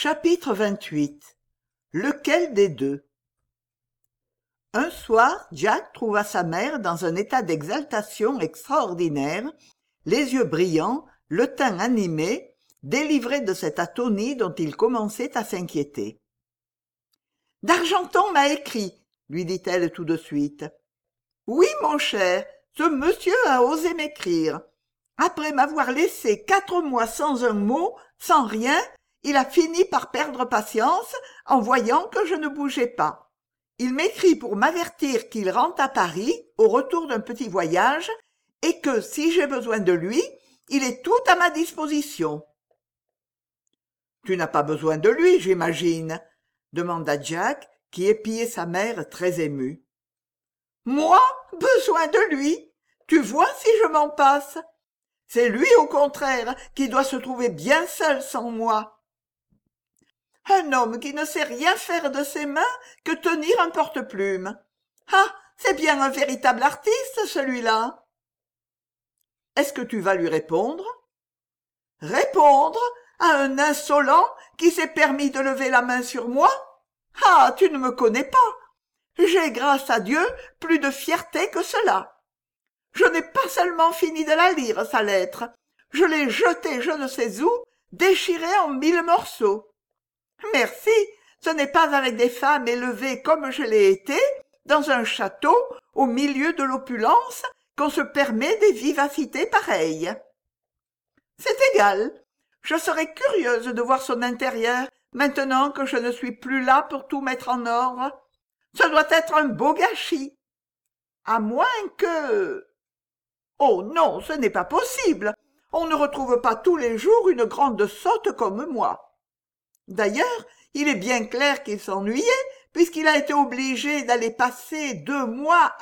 Chapitre 28. Lequel des deux? Un soir, Jack trouva sa mère dans un état d'exaltation extraordinaire, les yeux brillants, le teint animé, délivré de cette atonie dont il commençait à s'inquiéter. « D'Argenton m'a écrit, lui dit-elle tout de suite. « Oui, mon cher, ce monsieur a osé m'écrire. Après m'avoir laissé 4 mois sans un mot, sans rien, il a fini par perdre patience en voyant que je ne bougeais pas. Il m'écrit pour m'avertir qu'il rentre à Paris au retour d'un petit voyage et que, si j'ai besoin de lui, il est tout à ma disposition. »« Tu n'as pas besoin de lui, j'imagine ?» demanda Jack, qui épiait sa mère très ému. « Moi, besoin de lui? Tu vois si je m'en passe. C'est lui, au contraire, qui doit se trouver bien seul sans moi. Un homme qui ne sait rien faire de ses mains que tenir un porte-plume. Ah, c'est bien un véritable artiste, celui-là. » « Est-ce que tu vas lui répondre ?»« Répondre à un insolent qui s'est permis de lever la main sur moi? Ah, tu ne me connais pas. J'ai, grâce à Dieu, plus de fierté que cela. Je n'ai pas seulement fini de la lire, sa lettre. Je l'ai jetée je ne sais où, déchirée en 1000 morceaux. Merci, ce n'est pas avec des femmes élevées comme je l'ai été, dans un château, au milieu de l'opulence, qu'on se permet des vivacités pareilles. C'est égal, je serais curieuse de voir son intérieur, maintenant que je ne suis plus là pour tout mettre en ordre. Ce doit être un beau gâchis. À moins que... Oh non, ce n'est pas possible. On ne retrouve pas tous les jours une grande sotte comme moi. D'ailleurs, il est bien clair qu'il s'ennuyait, puisqu'il a été obligé d'aller passer 2 mois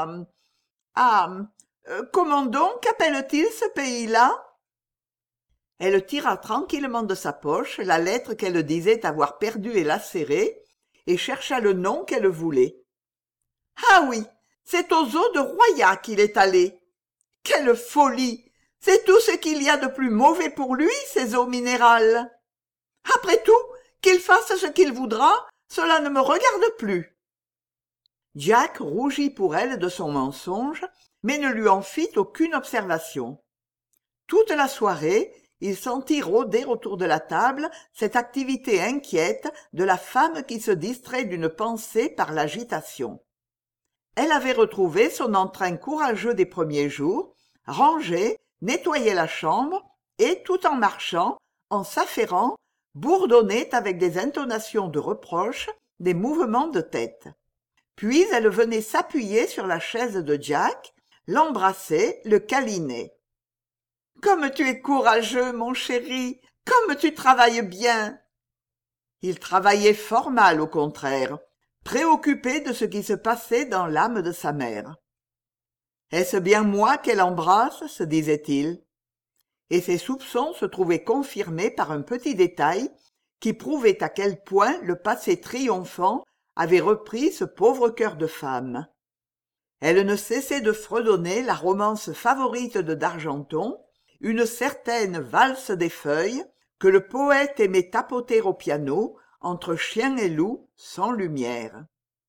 comment donc appelle-t-il ce pays-là? Elle tira tranquillement de sa poche la lettre qu'elle disait avoir perdue et lacérée, et chercha le nom qu'elle voulait. Ah oui, c'est aux eaux de Roya qu'il est allé. Quelle folie! C'est tout ce qu'il y a de plus mauvais pour lui, ces eaux minérales. Après tout, qu'il fasse ce qu'il voudra, cela ne me regarde plus. Jack rougit pour elle de son mensonge, mais ne lui en fit aucune observation. Toute la soirée, il sentit rôder autour de la table cette activité inquiète de la femme qui se distrait d'une pensée par l'agitation. Elle avait retrouvé son entrain courageux des premiers jours, rangeait, nettoyait la chambre et, tout en marchant, en s'affairant, bourdonnait avec des intonations de reproche, des mouvements de tête. Puis elle venait s'appuyer sur la chaise de Jack, l'embrassait, le câlinait. « Comme tu es courageux, mon chéri, comme tu travailles bien !» Il travaillait fort mal, au contraire, préoccupé de ce qui se passait dans l'âme de sa mère. « Est-ce bien moi qu'elle embrasse ?» se disait-il. Et ses soupçons se trouvaient confirmés par un petit détail qui prouvait à quel point le passé triomphant avait repris ce pauvre cœur de femme. Elle ne cessait de fredonner la romance favorite de d'Argenton, une certaine valse des feuilles que le poète aimait tapoter au piano entre chien et loup sans lumière.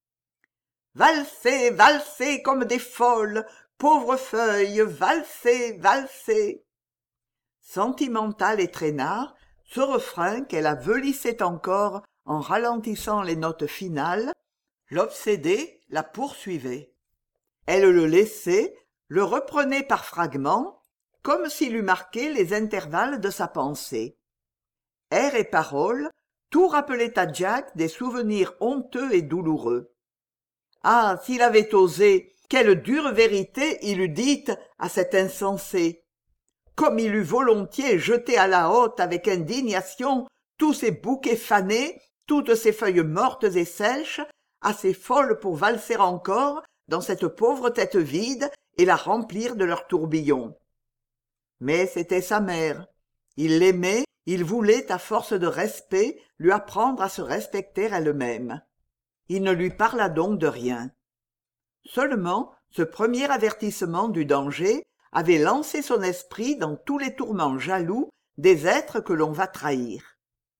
« Valsez, valsez comme des folles, pauvres feuilles, valsez, valsez !» Sentimental et traînard, ce refrain qu'elle avelissait encore en ralentissant les notes finales, l'obsédait, la poursuivait. Elle le laissait, le reprenait par fragments, comme s'il eût marqué les intervalles de sa pensée. Air et paroles, tout rappelait à Jack des souvenirs honteux et douloureux. Ah, s'il avait osé, quelle dure vérité il eût dite à cet insensé! Comme il eût volontiers jeté à la hotte avec indignation tous ces bouquets fanés, toutes ces feuilles mortes et sèches, assez folles pour valser encore dans cette pauvre tête vide et la remplir de leurs tourbillons. Mais c'était sa mère. Il l'aimait, il voulait, à force de respect, lui apprendre à se respecter elle-même. Il ne lui parla donc de rien. Seulement, ce premier avertissement du danger avait lancé son esprit dans tous les tourments jaloux des êtres que l'on va trahir.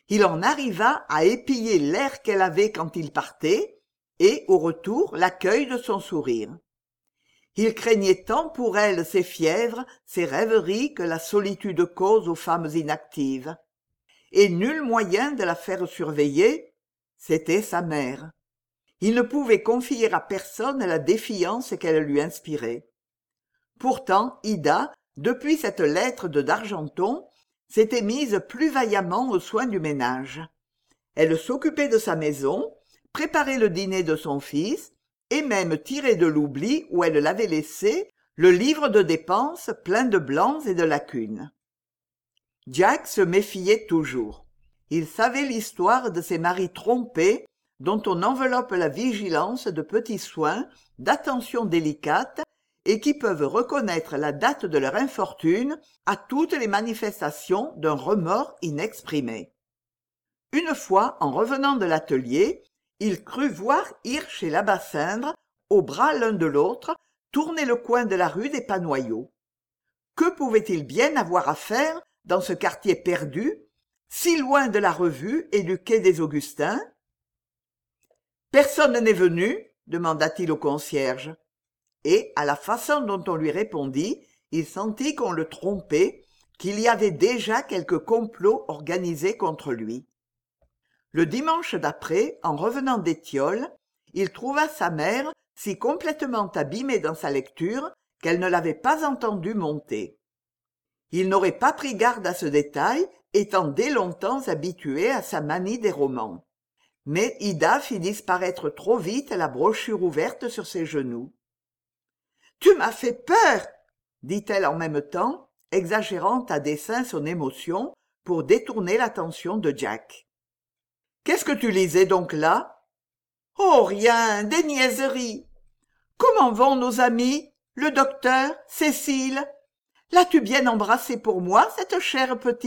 Il en arriva à épier l'air qu'elle avait quand il partait, et, au retour, l'accueil de son sourire. Il craignait tant pour elle ses fièvres, ses rêveries que la solitude cause aux femmes inactives. Et nul moyen de la faire surveiller, c'était sa mère. Il ne pouvait confier à personne la défiance qu'elle lui inspirait. Pourtant, Ida, depuis cette lettre de d'Argenton, s'était mise plus vaillamment aux soins du ménage. Elle s'occupait de sa maison, préparait le dîner de son fils, et même tirait de l'oubli où elle l'avait laissé le livre de dépenses plein de blancs et de lacunes. Jack se méfiait toujours. Il savait l'histoire de ces maris trompés dont on enveloppe la vigilance de petits soins, d'attentions délicates, et qui peuvent reconnaître la date de leur infortune à toutes les manifestations d'un remords inexprimé. Une fois, en revenant de l'atelier, il crut voir Hirsch et Labassindre, au bras l'un de l'autre, tourner le coin de la rue des Panoyaux. Que pouvaient-ils bien avoir à faire dans ce quartier perdu, si loin de la revue et du quai des Augustins? « Personne n'est venu ?» demanda-t-il au concierge. Et, à la façon dont on lui répondit, il sentit qu'on le trompait, qu'il y avait déjà quelque complot organisé contre lui. Le dimanche d'après, en revenant d'Étiole, il trouva sa mère si complètement abîmée dans sa lecture qu'elle ne l'avait pas entendu monter. Il n'aurait pas pris garde à ce détail, étant dès longtemps habitué à sa manie des romans. Mais Ida fit disparaître trop vite la brochure ouverte sur ses genoux. « Tu m'as fait peur !» dit-elle en même temps, exagérant à dessein son émotion pour détourner l'attention de Jack. « Qu'est-ce que tu lisais donc là ?»« Oh, rien, des niaiseries. Comment vont nos amis, le docteur, Cécile? L'as-tu bien embrassée pour moi, cette chère petite ?»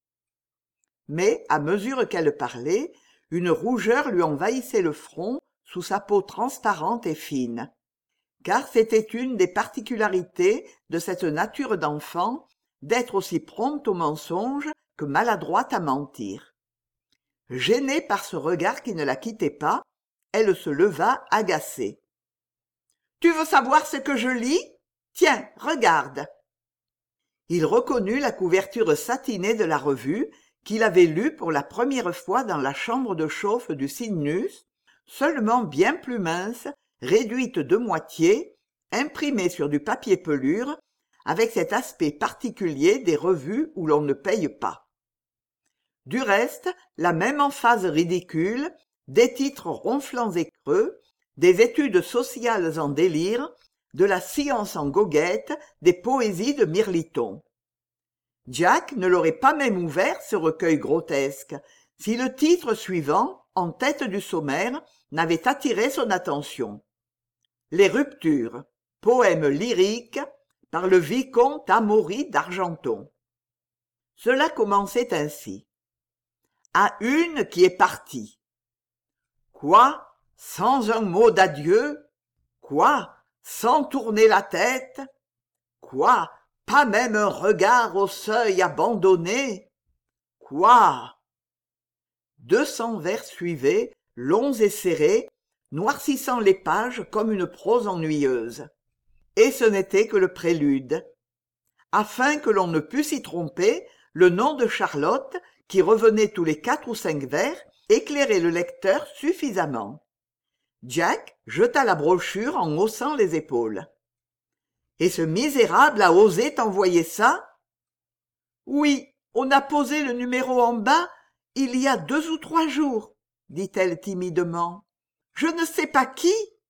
Mais, à mesure qu'elle parlait, une rougeur lui envahissait le front sous sa peau transparente et fine. Car c'était une des particularités de cette nature d'enfant d'être aussi prompte au mensonge que maladroite à mentir. Gênée par ce regard qui ne la quittait pas, elle se leva agacée. « Tu veux savoir ce que je lis ? Tiens, regarde !» Il reconnut la couverture satinée de la revue qu'il avait lue pour la première fois dans la chambre de chauffe du Cynus, seulement bien plus mince, réduite de moitié, imprimée sur du papier pelure, avec cet aspect particulier des revues où l'on ne paye pas. Du reste, la même emphase ridicule, des titres ronflants et creux, des études sociales en délire, de la science en goguette, des poésies de Mirliton. Jack ne l'aurait pas même ouvert, ce recueil grotesque, si le titre suivant, en tête du sommaire, n'avait attiré son attention. Les ruptures, poème lyrique, par le vicomte Amaury d'Argenton. Cela commençait ainsi. À une qui est partie. Quoi, sans un mot d'adieu? Quoi, sans tourner la tête? Quoi, pas même un regard au seuil abandonné? Quoi? 200 vers suivaient, longs et serrés, noircissant les pages comme une prose ennuyeuse. Et ce n'était que le prélude. Afin que l'on ne pût s'y tromper, le nom de Charlotte, qui revenait tous les 4 ou 5 vers, éclairait le lecteur suffisamment. Jack jeta la brochure en haussant les épaules. « Et ce misérable a osé t'envoyer ça ?»« Oui, on a posé le numéro en bas il y a 2 ou 3 jours, dit-elle timidement. Je ne sais pas qui. »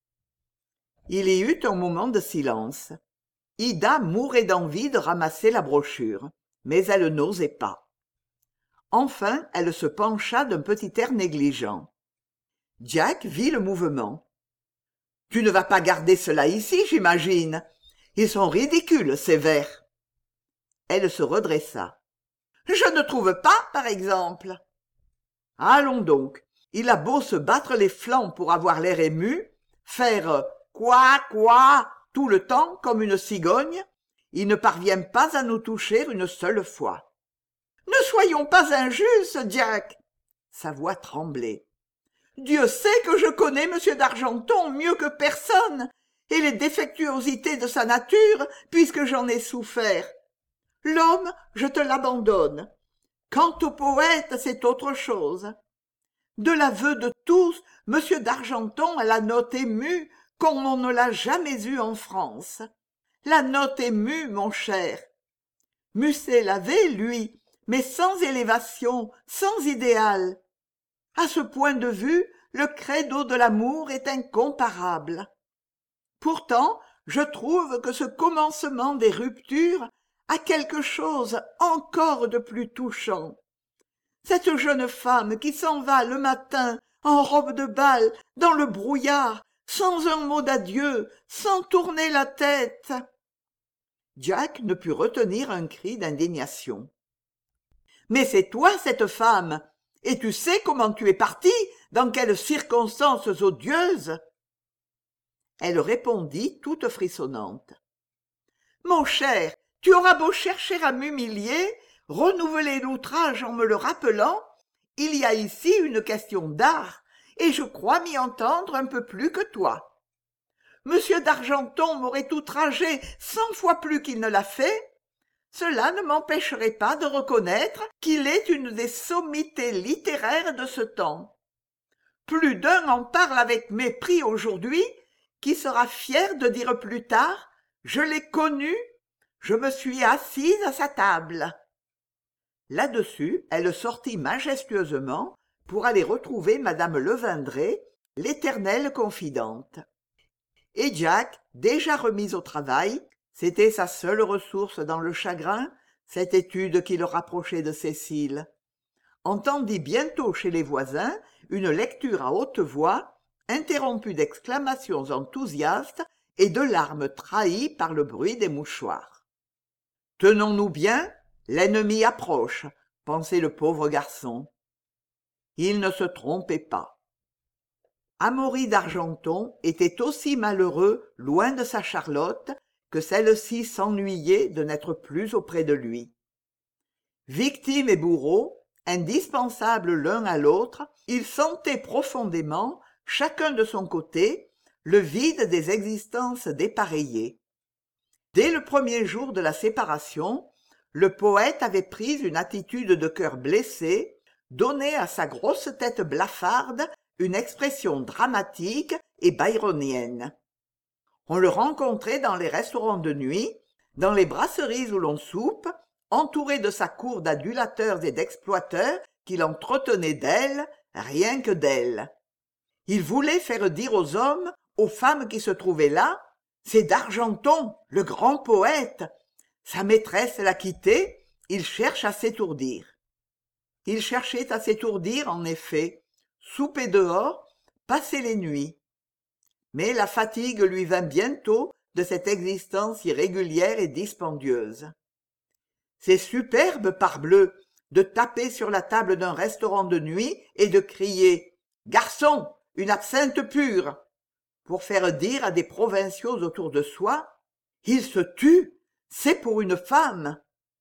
Il y eut un moment de silence. Ida mourait d'envie de ramasser la brochure, mais elle n'osait pas. Enfin, elle se pencha d'un petit air négligent. Jack vit le mouvement. « Tu ne vas pas garder cela ici, j'imagine. Ils sont ridicules, ces vers. » Elle se redressa. « Je ne trouve pas, par exemple. » Allons donc, il a beau se battre les flancs pour avoir l'air ému, faire « quoi, quoi » tout le temps comme une cigogne, il ne parvient pas à nous toucher une seule fois. « Ne soyons pas injustes, Jack. Sa voix tremblait. Dieu sait que je connais M. d'Argenton mieux que personne, et les défectuosités de sa nature, puisque j'en ai souffert. L'homme, je te l'abandonne. Quant au poète, c'est autre chose. De l'aveu de tous, M. d'Argenton a la note émue comme on ne l'a jamais eue en France. La note émue, mon cher. Musset l'avait, lui, mais sans élévation, sans idéal. À ce point de vue, le credo de l'amour est incomparable. Pourtant, je trouve que ce commencement des ruptures a quelque chose encore de plus touchant. Cette jeune femme qui s'en va le matin en robe de bal, dans le brouillard, sans un mot d'adieu, sans tourner la tête. Jack ne put retenir un cri d'indignation. « Mais c'est toi cette femme, et tu sais comment tu es parti, dans quelles circonstances odieuses ?» Elle répondit toute frissonnante. « Mon cher, tu auras beau chercher à m'humilier, renouveler l'outrage en me le rappelant, il y a ici une question d'art, et je crois m'y entendre un peu plus que toi. Monsieur d'Argenton m'aurait outragé 100 fois plus qu'il ne l'a fait. Cela ne m'empêcherait pas de reconnaître qu'il est une des sommités littéraires de ce temps. Plus d'un en parle avec mépris aujourd'hui, qui sera fier de dire plus tard « Je l'ai connu, je me suis assise à sa table ». Là-dessus, elle sortit majestueusement pour aller retrouver madame Levindré, l'éternelle confidente. Et Jack, déjà remis au travail, c'était sa seule ressource dans le chagrin, cette étude qui le rapprochait de Cécile. Entendit bientôt chez les voisins une lecture à haute voix, interrompue d'exclamations enthousiastes et de larmes trahies par le bruit des mouchoirs. « Tenons-nous bien, l'ennemi approche », pensait le pauvre garçon. Il ne se trompait pas. Amaury d'Argenton était aussi malheureux loin de sa Charlotte que celle-ci s'ennuyait de n'être plus auprès de lui. Victime et bourreau, indispensables l'un à l'autre, ils sentaient profondément, chacun de son côté, le vide des existences dépareillées. Dès le premier jour de la séparation, le poète avait pris une attitude de cœur blessé, donné à sa grosse tête blafarde une expression dramatique et byronienne. On le rencontrait dans les restaurants de nuit, dans les brasseries où l'on soupe, entouré de sa cour d'adulateurs et d'exploiteurs qui l'entretenaient d'elle, rien que d'elle. Il voulait faire dire aux hommes, aux femmes qui se trouvaient là, « C'est d'Argenton, le grand poète. Sa maîtresse l'a quitté, il cherche à s'étourdir. » Il cherchait à s'étourdir, en effet, souper dehors, passer les nuits. Mais la fatigue lui vint bientôt de cette existence irrégulière et dispendieuse. C'est superbe, parbleu, de taper sur la table d'un restaurant de nuit et de crier « Garçon, une absinthe pure !» pour faire dire à des provinciaux autour de soi « Il se tue, c'est pour une femme !»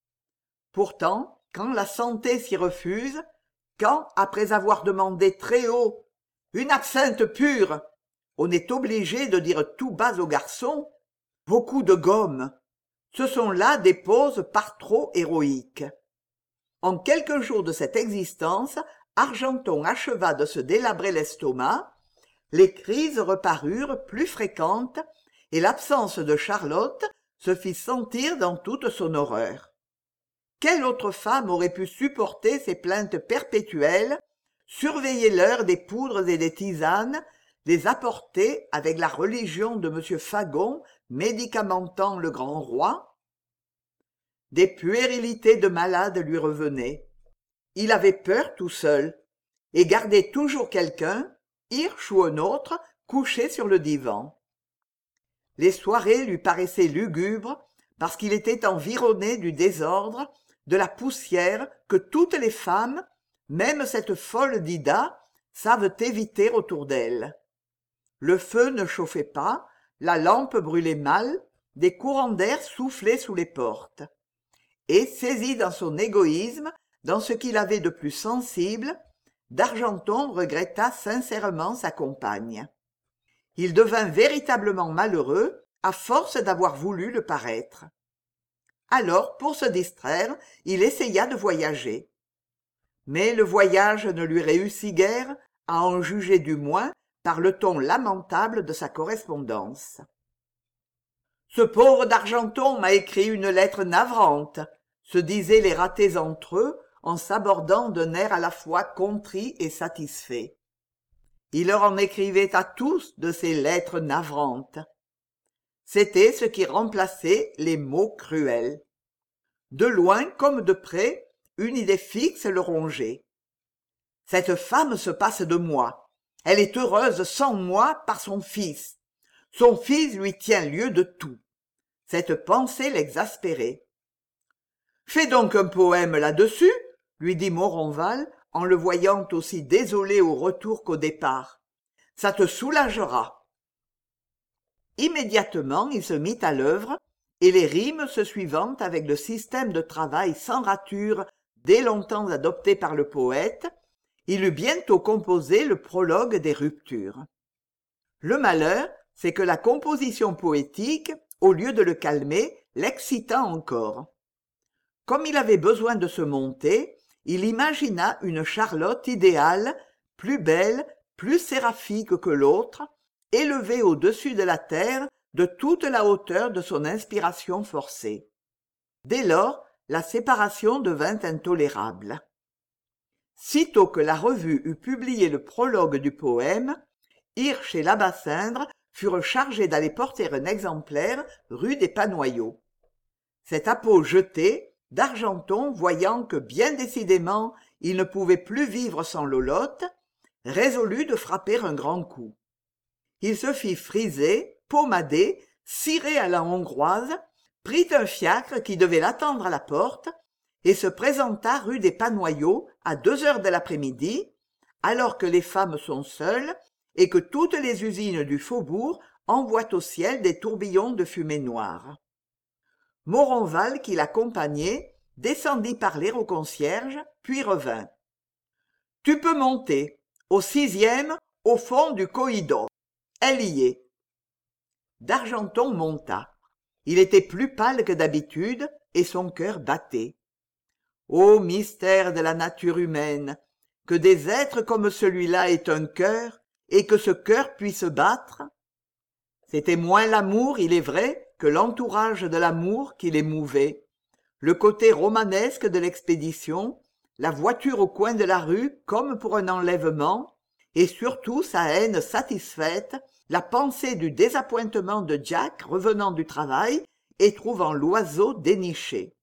Pourtant, quand la santé s'y refuse, quand, après avoir demandé très haut « Une absinthe pure !» on est obligé de dire tout bas aux garçons « Beaucoup de gomme !» Ce sont là des poses par trop héroïques. En quelques jours de cette existence, Argenton acheva de se délabrer l'estomac, les crises reparurent plus fréquentes, et l'absence de Charlotte se fit sentir dans toute son horreur. Quelle autre femme aurait pu supporter ces plaintes perpétuelles, surveiller l'heure des poudres et des tisanes, les apporter avec la religion de M. Fagon, médicamentant le grand roi? Des puérilités de malade lui revenaient. Il avait peur tout seul, et gardait toujours quelqu'un, Hirsch ou un autre, couché sur le divan. Les soirées lui paraissaient lugubres, parce qu'il était environné du désordre, de la poussière que toutes les femmes, même cette folle d'Ida, savent éviter autour d'elles. Le feu ne chauffait pas, la lampe brûlait mal, des courants d'air soufflaient sous les portes. Et, saisi dans son égoïsme, dans ce qu'il avait de plus sensible, d'Argenton regretta sincèrement sa compagne. Il devint véritablement malheureux à force d'avoir voulu le paraître. Alors, pour se distraire, il essaya de voyager. Mais le voyage ne lui réussit guère, à en juger du moins par le ton lamentable de sa correspondance. « Ce pauvre d'Argenton m'a écrit une lettre navrante », se disaient les ratés entre eux en s'abordant d'un air à la fois contrit et satisfait. Il leur en écrivait à tous de ces lettres navrantes. C'était ce qui remplaçait les mots cruels. De loin comme de près, une idée fixe le rongeait. Cette femme se passe de moi. Elle est heureuse sans moi par son fils. Son fils lui tient lieu de tout. Cette pensée l'exaspérait. « Fais donc un poème là-dessus, » lui dit Moronval, en le voyant aussi désolé au retour qu'au départ. « Ça te soulagera. » Immédiatement, il se mit à l'œuvre, et les rimes se suivant avec le système de travail sans rature dès longtemps adopté par le poète, il eut bientôt composé le prologue des ruptures. Le malheur, c'est que la composition poétique, au lieu de le calmer, l'excita encore. Comme il avait besoin de se monter, il imagina une Charlotte idéale, plus belle, plus séraphique que l'autre, élevée au-dessus de la terre de toute la hauteur de son inspiration forcée. Dès lors, la séparation devint intolérable. Sitôt que la revue eut publié le prologue du poème, Hirsch et Labassindre furent chargés d'aller porter un exemplaire rue des Panoyaux. Cet apôt jeté, d'Argenton, voyant que bien décidément il ne pouvait plus vivre sans Lolotte, résolut de frapper un grand coup. Il se fit friser, pommader, cirer à la hongroise, prit un fiacre qui devait l'attendre à la porte, et se présenta rue des Panoyaux à 2 heures de l'après-midi, alors que les femmes sont seules et que toutes les usines du faubourg envoient au ciel des tourbillons de fumée noire. Moronval, qui l'accompagnait, descendit parler au concierge, puis revint. « Tu peux monter, au 6e, au fond du corridor. Elle y est. » D'Argenton monta. Il était plus pâle que d'habitude, et son cœur battait. Ô mystère de la nature humaine, que des êtres comme celui-là aient un cœur, et que ce cœur puisse battre. C'était moins l'amour, il est vrai, que l'entourage de l'amour qui l'émouvait, le côté romanesque de l'expédition, la voiture au coin de la rue comme pour un enlèvement, et surtout sa haine satisfaite, la pensée du désappointement de Jack revenant du travail et trouvant l'oiseau déniché.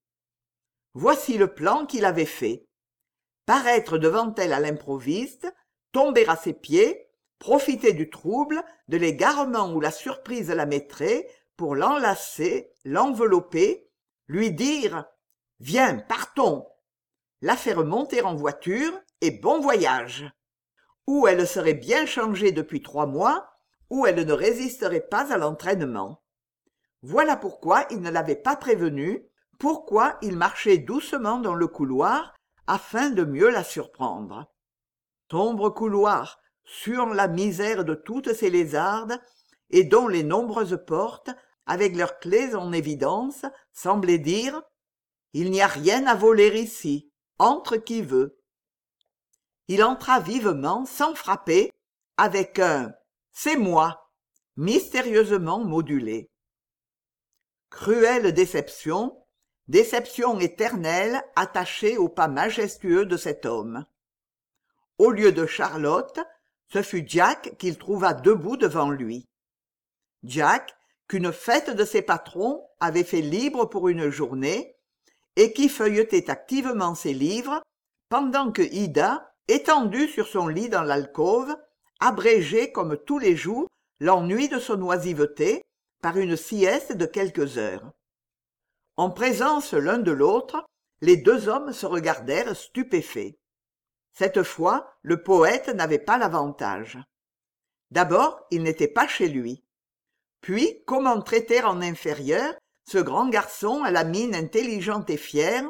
Voici le plan qu'il avait fait. Paraître devant elle à l'improviste, tomber à ses pieds, profiter du trouble, de l'égarement où la surprise la mettrait, pour l'enlacer, l'envelopper, lui dire « Viens, partons !» la faire monter en voiture et bon voyage. Ou elle serait bien changée depuis 3 mois, ou elle ne résisterait pas à l'entraînement. Voilà pourquoi il ne l'avait pas prévenue, pourquoi il marchait doucement dans le couloir afin de mieux la surprendre. Sombre couloir, suant la misère de toutes ces lézardes, et dont les nombreuses portes, avec leurs clés en évidence, semblaient dire « Il n'y a rien à voler ici, entre qui veut ». Il entra vivement, sans frapper, avec un « C'est moi » mystérieusement modulé. Cruelle déception, déception éternelle attachée au pas majestueux de cet homme. Au lieu de Charlotte, ce fut Jack qu'il trouva debout devant lui. Jack, qu'une fête de ses patrons avait fait libre pour une journée, et qui feuilletait activement ses livres, pendant que Ida, étendue sur son lit dans l'alcôve, abrégeait comme tous les jours l'ennui de son oisiveté par une sieste de quelques heures. En présence l'un de l'autre, les 2 hommes se regardèrent stupéfaits. Cette fois, le poète n'avait pas l'avantage. D'abord, il n'était pas chez lui. Puis, comment traiter en inférieur ce grand garçon à la mine intelligente et fière,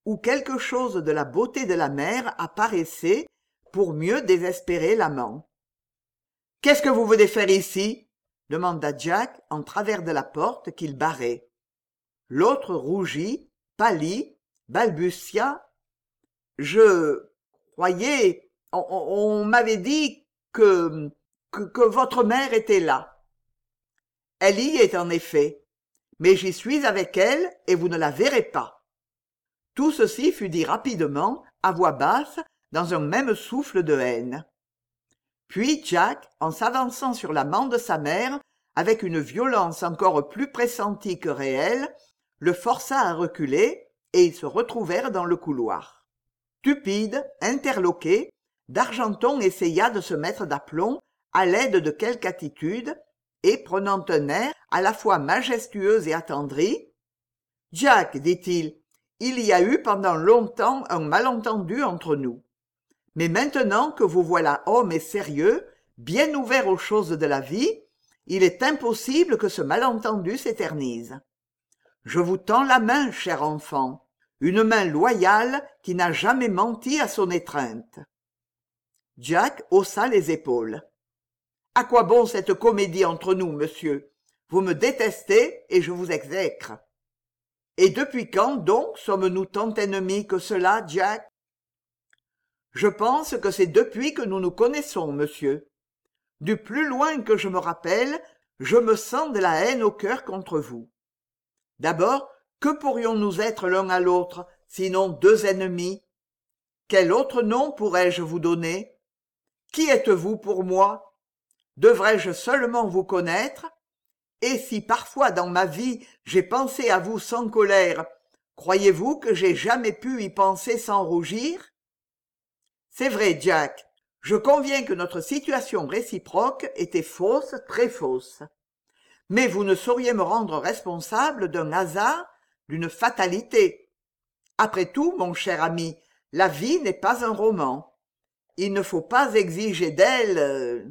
où quelque chose de la beauté de la mer apparaissait pour mieux désespérer l'amant. « Qu'est-ce que vous venez faire ici ?» demanda Jack en travers de la porte qu'il barrait. L'autre rougit, pâlit, balbutia. « Je croyais, on m'avait dit que votre mère était là. » « Elle y est en effet, mais j'y suis avec elle et vous ne la verrez pas. » Tout ceci fut dit rapidement, à voix basse, dans un même souffle de haine. Puis Jack, en s'avançant sur l'amant de sa mère, avec une violence encore plus pressentie que réelle, le força à reculer, et ils se retrouvèrent dans le couloir. Stupide, interloqué, d'Argenton essaya de se mettre d'aplomb à l'aide de quelque attitude, et prenant un air à la fois majestueux et attendri, « Jack, dit-il, il y a eu pendant longtemps un malentendu entre nous. Mais maintenant que vous voilà homme et sérieux, bien ouvert aux choses de la vie, il est impossible que ce malentendu s'éternise. Je vous tends la main, cher enfant, une main loyale qui n'a jamais menti à son étreinte. » Jack haussa les épaules. « À quoi bon cette comédie entre nous, monsieur? Vous me détestez et je vous exècre. » « Et depuis quand donc sommes-nous tant ennemis que cela, Jack ? » ?»« Je pense que c'est depuis que nous nous connaissons, monsieur. Du plus loin que je me rappelle, je me sens de la haine au cœur contre vous. D'abord, que pourrions-nous être l'un à l'autre, sinon deux ennemis? Quel autre nom pourrais-je vous donner? Qui êtes-vous pour moi? Devrais-je seulement vous connaître? Et si parfois dans ma vie j'ai pensé à vous sans colère, croyez-vous que j'ai jamais pu y penser sans rougir? C'est vrai, Jack, je conviens que notre situation réciproque était fausse, très fausse. Mais vous ne sauriez me rendre responsable d'un hasard, d'une fatalité. Après tout, mon cher ami, la vie n'est pas un roman. Il ne faut pas exiger d'elle...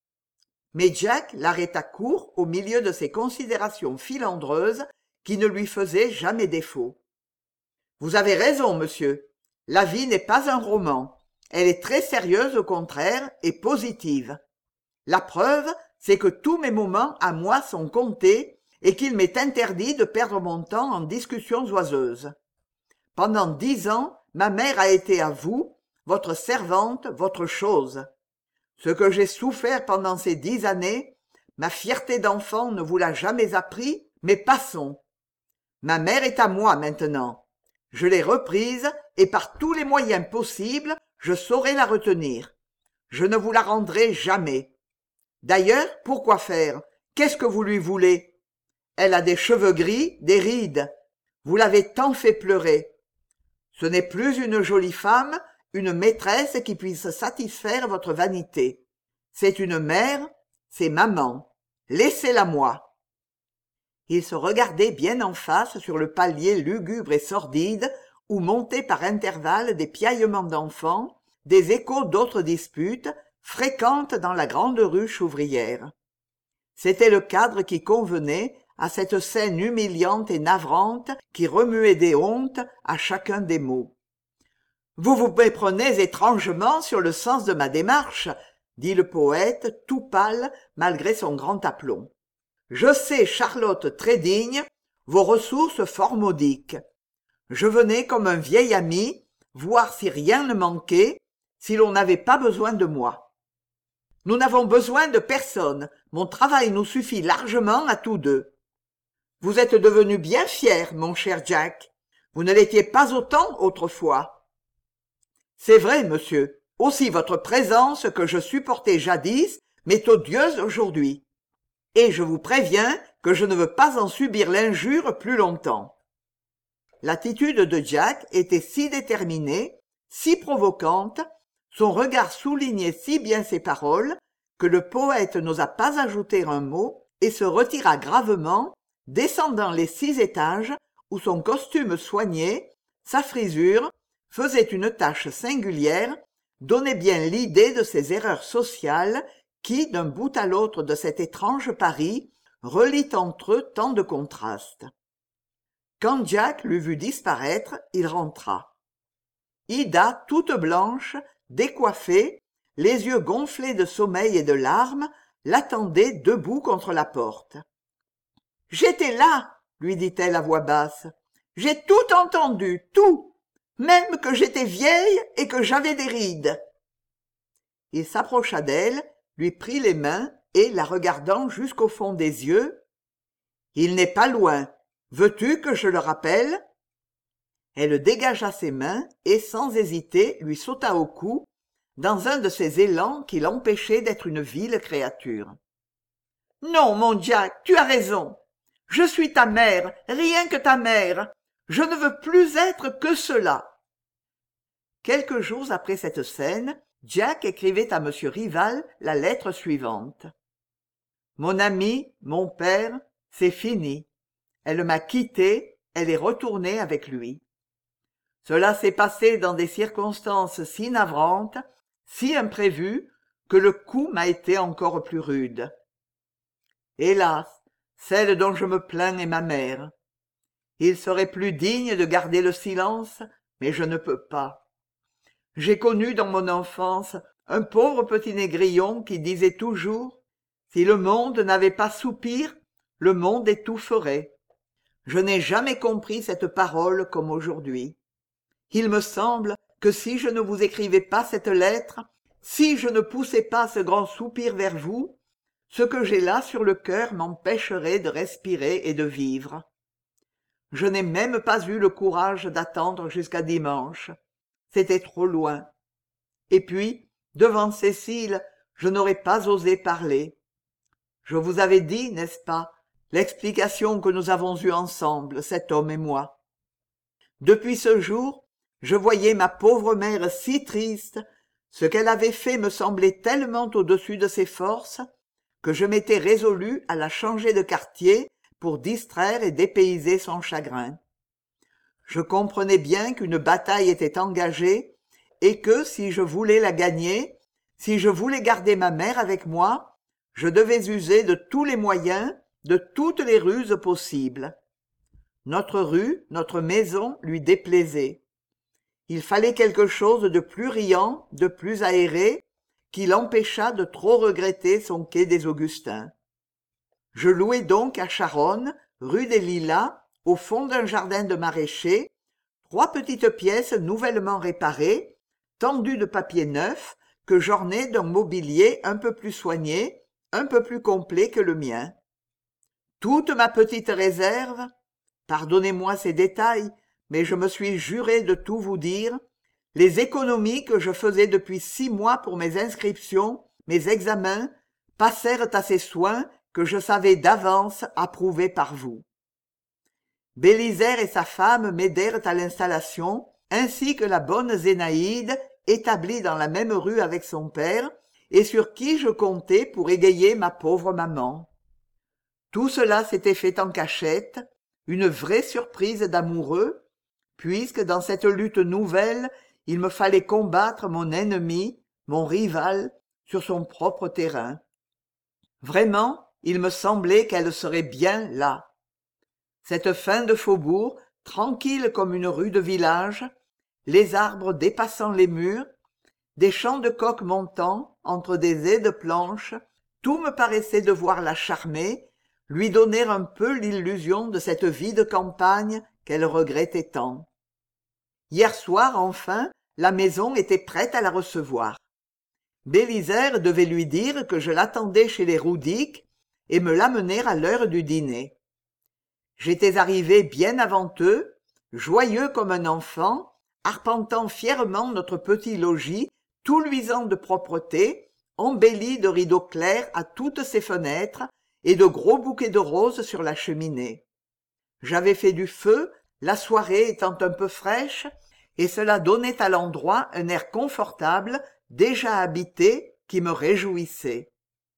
Mais Jack l'arrêta court au milieu de ces considérations filandreuses qui ne lui faisaient jamais défaut. « Vous avez raison, monsieur. La vie n'est pas un roman. Elle est très sérieuse au contraire et positive. La preuve, c'est que tous mes moments à moi sont comptés et qu'il m'est interdit de perdre mon temps en discussions oiseuses. Pendant 10 ans, ma mère a été à vous, votre servante, votre chose. Ce que j'ai souffert pendant ces 10 années, ma fierté d'enfant ne vous l'a jamais appris, mais passons. Ma mère est à moi maintenant. Je l'ai reprise et par tous les moyens possibles, je saurai la retenir. Je ne vous la rendrai jamais. D'ailleurs, pourquoi faire? Qu'est-ce que vous lui voulez? Elle a des cheveux gris, des rides. Vous l'avez tant fait pleurer. Ce n'est plus une jolie femme, une maîtresse qui puisse satisfaire votre vanité. C'est une mère, c'est maman. Laissez-la moi. » Ils se regardaient bien en face sur le palier lugubre et sordide où montaient par intervalles des piaillements d'enfants, des échos d'autres disputes, fréquentes dans la grande ruche ouvrière. C'était le cadre qui convenait à cette scène humiliante et navrante qui remuait des hontes à chacun des mots. « Vous vous méprenez étrangement sur le sens de ma démarche, » dit le poète, tout pâle malgré son grand aplomb. « Je sais, Charlotte très digne, vos ressources fort modiques. Je venais comme un vieil ami, voir si rien ne manquait, si l'on n'avait pas besoin de moi. Nous n'avons besoin de personne, mon travail nous suffit largement à tous deux. Vous êtes devenu bien fier, mon cher Jack. Vous ne l'étiez pas autant autrefois. C'est vrai, monsieur. Aussi votre présence que je supportais jadis m'est odieuse aujourd'hui. Et je vous préviens que je ne veux pas en subir l'injure plus longtemps. » L'attitude de Jack était si déterminée, si provocante, son regard soulignait si bien ses paroles, que le poète n'osa pas ajouter un mot et se retira gravement, descendant les 6 étages où son costume soigné, sa frisure, faisait une tache singulière, donnait bien l'idée de ces erreurs sociales qui, d'un bout à l'autre de cet étrange Paris, relient entre eux tant de contrastes. Quand Jack l'eut vu disparaître, il rentra. Ida, toute blanche, décoiffée, les yeux gonflés de sommeil et de larmes, l'attendait debout contre la porte. « J'étais là, lui dit-elle à voix basse. J'ai tout entendu, tout, même que j'étais vieille et que j'avais des rides. Il s'approcha d'elle, lui prit les mains et, la regardant jusqu'au fond des yeux, « Il n'est pas loin. Veux-tu que je le rappelle ?» Elle dégagea ses mains et, sans hésiter, lui sauta au cou, dans un de ces élans qui l'empêchaient d'être une vile créature. « Non, mon Jack, tu as raison. Je suis ta mère, rien que ta mère. Je ne veux plus être que cela. » Quelques jours après cette scène, Jack écrivait à M. Rival la lettre suivante. « Mon ami, mon père, c'est fini. Elle m'a quitté, elle est retournée avec lui. Cela s'est passé dans des circonstances si navrantes, si imprévues, que le coup m'a été encore plus rude. Hélas, celle dont je me plains est ma mère. Il serait plus digne de garder le silence, mais je ne peux pas. J'ai connu dans mon enfance un pauvre petit négrillon qui disait toujours « Si le monde n'avait pas soupir, le monde étoufferait. » Je n'ai jamais compris cette parole comme aujourd'hui. Il me semble que si je ne vous écrivais pas cette lettre, si je ne poussais pas ce grand soupir vers vous, ce que j'ai là sur le cœur m'empêcherait de respirer et de vivre. Je n'ai même pas eu le courage d'attendre jusqu'à dimanche. C'était trop loin. Et puis, devant Cécile, je n'aurais pas osé parler. Je vous avais dit, n'est-ce pas, l'explication que nous avons eue ensemble, cet homme et moi. Depuis ce jour, je voyais ma pauvre mère si triste, ce qu'elle avait fait me semblait tellement au-dessus de ses forces, que je m'étais résolu à la changer de quartier pour distraire et dépayser son chagrin. Je comprenais bien qu'une bataille était engagée et que, si je voulais la gagner, si je voulais garder ma mère avec moi, je devais user de tous les moyens, de toutes les ruses possibles. Notre rue, notre maison lui déplaisait. Il fallait quelque chose de plus riant, de plus aéré, qui l'empêchât de trop regretter son quai des Augustins. Je louai donc à Charonne, rue des Lilas, au fond d'un jardin de maraîcher, 3 petites pièces nouvellement réparées, tendues de papier neuf, que j'ornai d'un mobilier un peu plus soigné, un peu plus complet que le mien. Toute ma petite réserve, pardonnez-moi ces détails, mais je me suis juré de tout vous dire, les économies que je faisais depuis 6 mois pour mes inscriptions, mes examens, passèrent à ces soins que je savais d'avance approuvés par vous. Bélisaire et sa femme m'aidèrent à l'installation, ainsi que la bonne Zénaïde, établie dans la même rue avec son père, et sur qui je comptais pour égayer ma pauvre maman. Tout cela s'était fait en cachette, une vraie surprise d'amoureux, puisque dans cette lutte nouvelle, il me fallait combattre mon ennemi, mon rival, sur son propre terrain. Vraiment, il me semblait qu'elle serait bien là. Cette fin de faubourg, tranquille comme une rue de village, les arbres dépassant les murs, des champs de coq montant entre des ais de planches, tout me paraissait devoir la charmer, lui donner un peu l'illusion de cette vie de campagne qu'elle regrettait tant. Hier soir, enfin, la maison était prête à la recevoir. Bélisaire devait lui dire que je l'attendais chez les Roudic et me l'amener à l'heure du dîner. J'étais arrivé bien avant eux, joyeux comme un enfant, arpentant fièrement notre petit logis, tout luisant de propreté, embelli de rideaux clairs à toutes ses fenêtres et de gros bouquets de roses sur la cheminée. J'avais fait du feu, la soirée étant un peu fraîche, et cela donnait à l'endroit un air confortable, déjà habité, qui me réjouissait.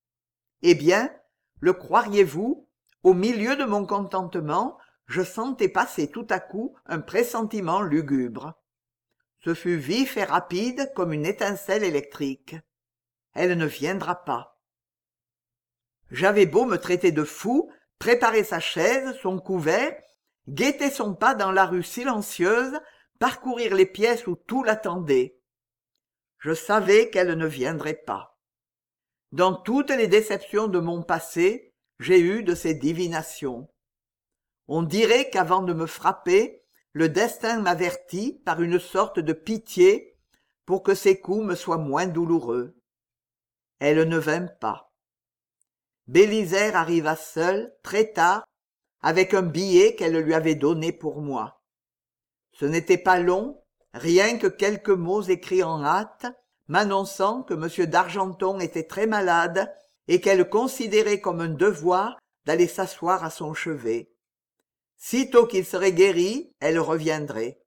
Eh bien, le croiriez-vous, au milieu de mon contentement, je sentais passer tout à coup un pressentiment lugubre. Ce fut vif et rapide comme une étincelle électrique. Elle ne viendra pas. J'avais beau me traiter de fou, préparer sa chaise, son couvert, guetter son pas dans la rue silencieuse, parcourir les pièces où tout l'attendait. Je savais qu'elle ne viendrait pas. Dans toutes les déceptions de mon passé, j'ai eu de ces divinations. On dirait qu'avant de me frapper, le destin m'avertit par une sorte de pitié pour que ses coups me soient moins douloureux. Elle ne vint pas. Bélisaire arriva seul, très tard, avec un billet qu'elle lui avait donné pour moi. Ce n'était pas long, rien que quelques mots écrits en hâte, m'annonçant que M. d'Argenton était très malade et qu'elle considérait comme un devoir d'aller s'asseoir à son chevet. Sitôt qu'il serait guéri, elle reviendrait.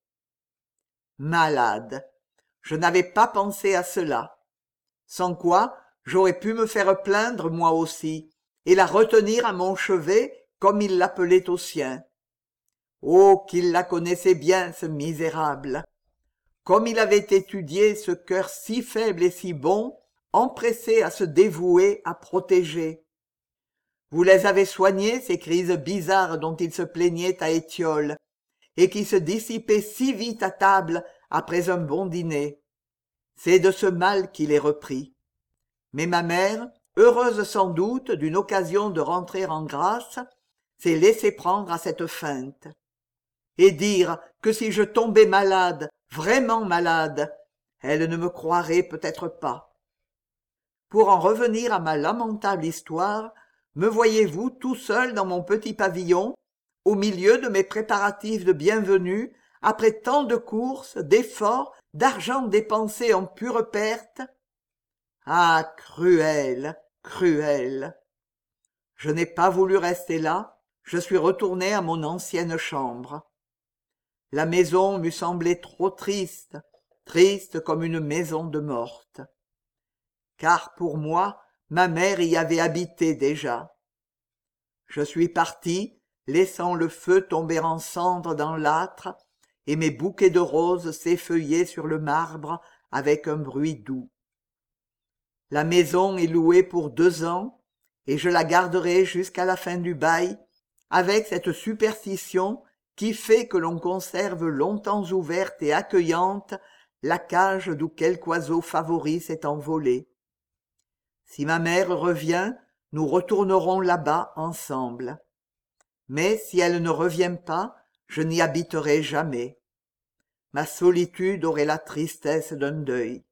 Malade. Je n'avais pas pensé à cela. Sans quoi, j'aurais pu me faire plaindre moi aussi, et la retenir à mon chevet comme il l'appelait au sien. Oh, qu'il la connaissait bien, ce misérable! Comme il avait étudié ce cœur si faible et si bon, empressé à se dévouer, à protéger. Vous les avez soignés, ces crises bizarres dont il se plaignait à Étiole, et qui se dissipaient si vite à table après un bon dîner. C'est de ce mal qu'il est repris. Mais ma mère, heureuse sans doute d'une occasion de rentrer en grâce, s'est laissée prendre à cette feinte. Et dire que si je tombais malade, vraiment malade, elle ne me croirait peut-être pas. Pour en revenir à ma lamentable histoire, me voyez-vous tout seul dans mon petit pavillon, au milieu de mes préparatifs de bienvenue, après tant de courses, d'efforts, d'argent dépensé en pure perte? Ah, cruel, cruel! Je n'ai pas voulu rester là, je suis retourné à mon ancienne chambre. La maison m'eût semblé trop triste, triste comme une maison de morte. Car pour moi, ma mère y avait habité déjà. Je suis parti, laissant le feu tomber en cendres dans l'âtre, et mes bouquets de roses s'effeuiller sur le marbre avec un bruit doux. La maison est louée pour 2 ans, et je la garderai jusqu'à la fin du bail, avec cette superstition qui fait que l'on conserve longtemps ouverte et accueillante la cage d'où quelque oiseau favori s'est envolé. Si ma mère revient, nous retournerons là-bas ensemble. Mais si elle ne revient pas, je n'y habiterai jamais. Ma solitude aurait la tristesse d'un deuil.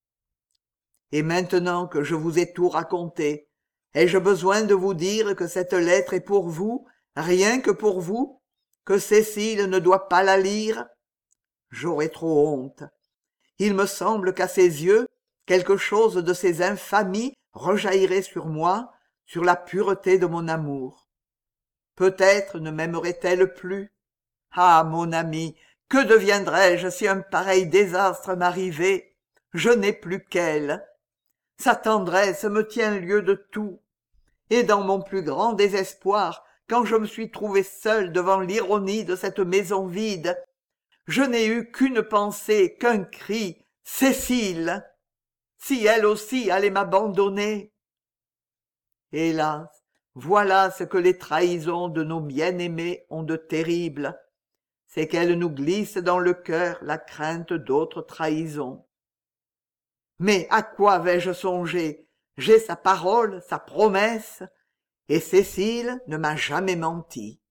Et maintenant que je vous ai tout raconté, ai-je besoin de vous dire que cette lettre est pour vous, rien que pour vous, que Cécile ne doit pas la lire? J'aurais trop honte. Il me semble qu'à ses yeux, quelque chose de ces infamies rejaillirait sur moi, sur la pureté de mon amour. Peut-être ne m'aimerait-elle plus. Ah, mon ami, que deviendrais-je si un pareil désastre m'arrivait? Je n'ai plus qu'elle. Sa tendresse me tient lieu de tout. Et dans mon plus grand désespoir, quand je me suis trouvé seul devant l'ironie de cette maison vide, je n'ai eu qu'une pensée, qu'un cri: Cécile! Si elle aussi allait m'abandonner! Hélas, voilà ce que les trahisons de nos bien-aimés ont de terrible, c'est qu'elles nous glissent dans le cœur la crainte d'autres trahisons. Mais à quoi vais-je songer? J'ai sa parole, sa promesse, et Cécile ne m'a jamais menti.